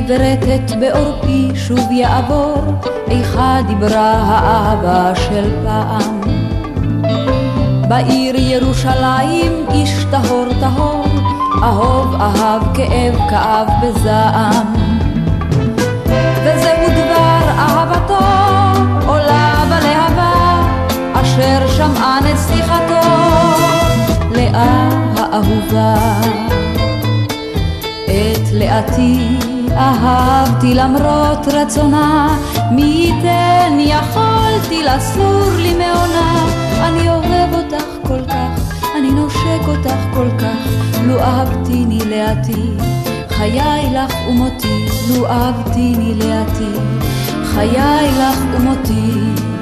ורטט בעורפי שוב יעבור, איכה דיברה האהבה של פעם. בעיר ירושלים איש טהור טהור, אהוב אהב כאב כאב בזעם. וזהו דבר אהבתו עולה בלהבה, אשר שמעה נסיכתו לאה האהובה. את לאתי אהבתי למרות רצונה, מי ייתן יכולתי לסור לי מעונה. אני אוהב אותך כל כך, אני נושק אותך כל כך, לו אהבתיני לאתי, חיי לך ומותי, לו אהבתיני לאתי, חיי לך ומותי.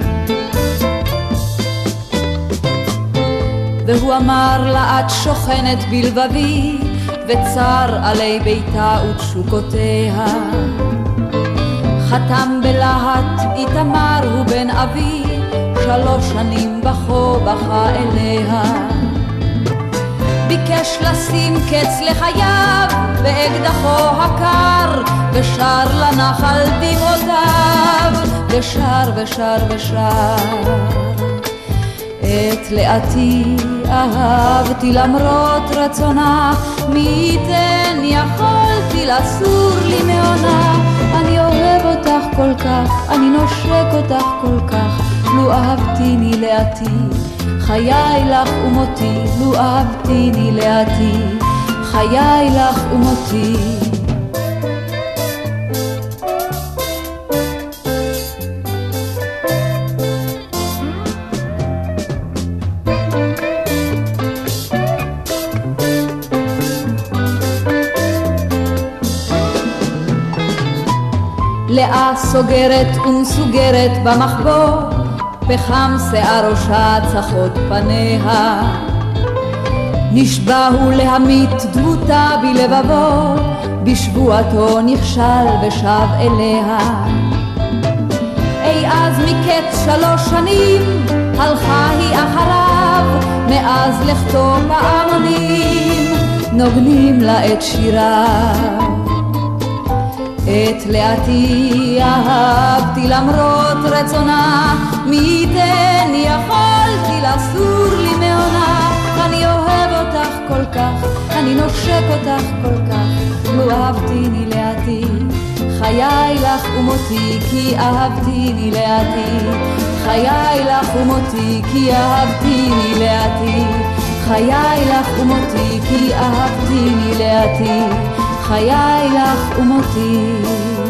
והוא אמר לה את שוכנת בלבבי, וצר עלי ביתה ותשוקותיה. חתם בלהט איתמר הוא בן אבי, 3 שנים בכו בכה אליה. ביקש לשים קץ לחייו באקדחו הקר, ושר לנחל דמעותיו, ושר ושר ושר. את לאתי אהבתי למרות רצונה, מי ייתן יכולתי לסור לי מעונה. אני אוהב אותך כל כך, אני נושק אותך כל כך, לו אהבתיני לאתי, חיי לך ומותי, לו אהבתיני לאתי, חיי לך ומותי. לאה סוגרת ומסוגרת במחבוא, פחם שיער ראשה צחות פניה. נשבע הוא להמית דמותה בלבבו, בשבועתו נכשל ושב אליה. אי אז מקץ 3 שנים הלכה היא אחריו, מאז לכתו פעמונים נוגנים לה את שיריו. את לאתי אהבתי למרות רצונה, מי ייתן יכולתי לסור לי מעונה. אני אוהב אותך כל כך, אני נושק אותך כל כך, לו אהבתיני לאתי, חיי לך ומותי, כי אהבתיני לאתי, חיי לך ומותי, כי אהבתיני לאתי, חיי לך ומותי, כי אהבתיני לאתי, חיי לך ומותי.